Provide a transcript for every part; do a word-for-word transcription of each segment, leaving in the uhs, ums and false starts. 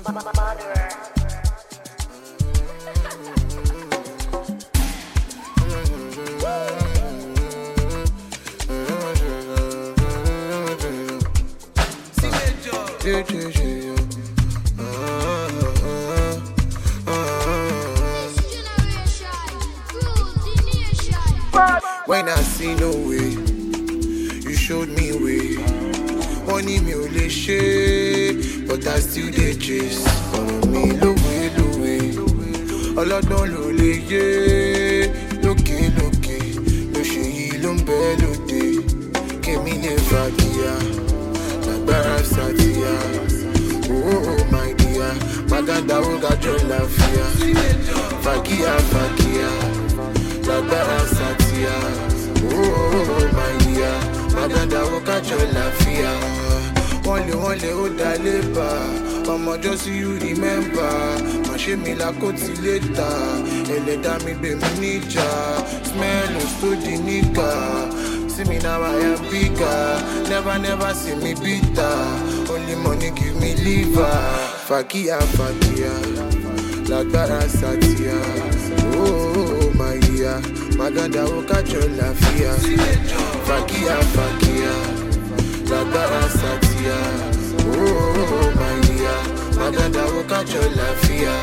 When I see no way, you showed me way. Money me only share, but I still dey chase. Follow me, lowe, lowe. Ọlọ́gbọ́n ló lè yé. Lókè, lókè, ló ṣe yìí ló ń bẹ lóde. Kémi lè fàgìyà, lágbára sàtìyà. Oh, oh, my dear, Maganda ó gàjọ láfíà. Fàgìyà, fàgìyà, lágbára sàtìyà. Oh, my dear, Maganda ó gàjọ láfíà. Wọ́n lé wọ́n lé ó dá lébà. Ọmọ just you remember. Má ṣe mi lákòtí létà. Ẹlẹ́dàá mi gbé mi níjà. Smell us to the nigga. See me now I am bigger. Never never see me bitter. Only money give me liver. Fakia fakia, lágbára satia. Oh my dear, Maganda ó kájọ láfíà. Fakia fakia, lágbára satia. Oh my dear, Maganda ó kájọ láfíà.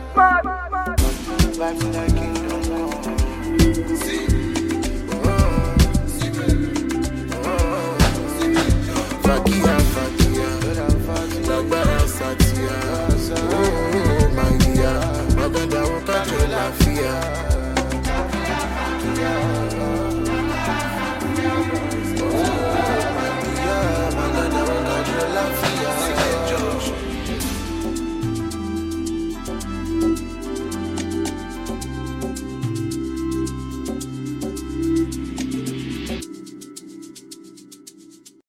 Life like it. Fuck you.